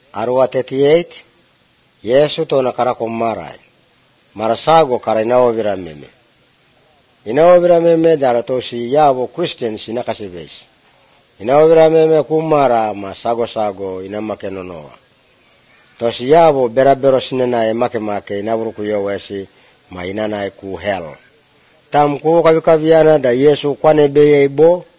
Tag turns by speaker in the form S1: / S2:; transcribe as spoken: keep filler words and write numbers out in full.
S1: Arua thirty-eight, Yesu tona karakomarai. Marasago kara inaovira meme. Inaovira meme dara tosi yavo Christians inakasibes. Inaovira meme kumara masago sago inamakenonoa. Tosi yavo berabero sinena make make inavuruku yowesi ma inana ku hell. Tam ku kavikaviana da Yesu kwane beye ibo